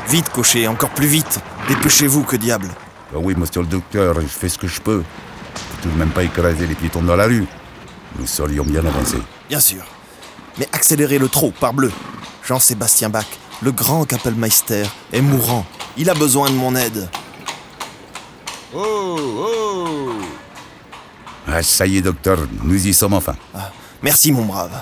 Vite, cocher, encore plus vite. Dépêchez-vous, que diable. Ah oui, monsieur le docteur, je fais ce que je peux. Je peux tout de même pas écraser les piétons dans la rue. Nous serions bien avancés. Bien sûr. Mais accélérez-le trop, parbleu. Jean-Sébastien Bach, le grand Kapellmeister, est mourant. Il a besoin de mon aide. Oh. Ah, ça y est, docteur, nous y sommes enfin. Ah, merci, mon brave.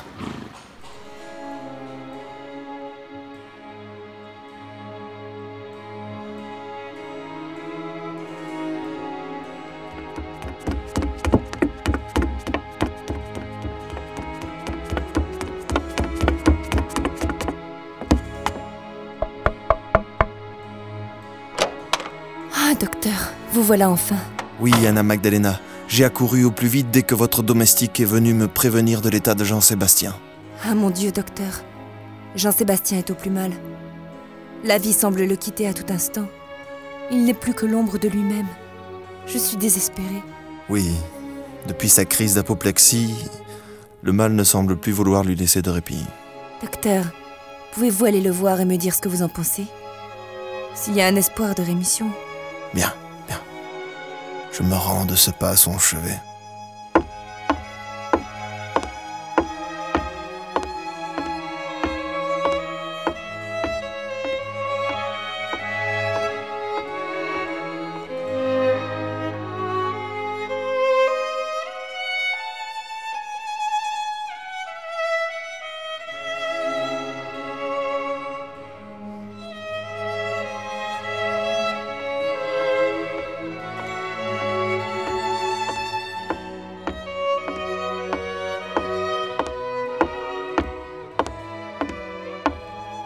Ah, docteur, vous voilà enfin. Oui, Anna Magdalena. J'ai accouru au plus vite dès que votre domestique est venu me prévenir de l'état de Jean-Sébastien. Ah mon Dieu, docteur. Jean-Sébastien est au plus mal. La vie semble le quitter à tout instant. Il n'est plus que l'ombre de lui-même. Je suis désespérée. Oui, depuis sa crise d'apoplexie, le mal ne semble plus vouloir lui laisser de répit. Docteur, pouvez-vous aller le voir et me dire ce que vous en pensez? S'il y a un espoir de rémission. Bien, bien. Je me rends de ce pas à son chevet.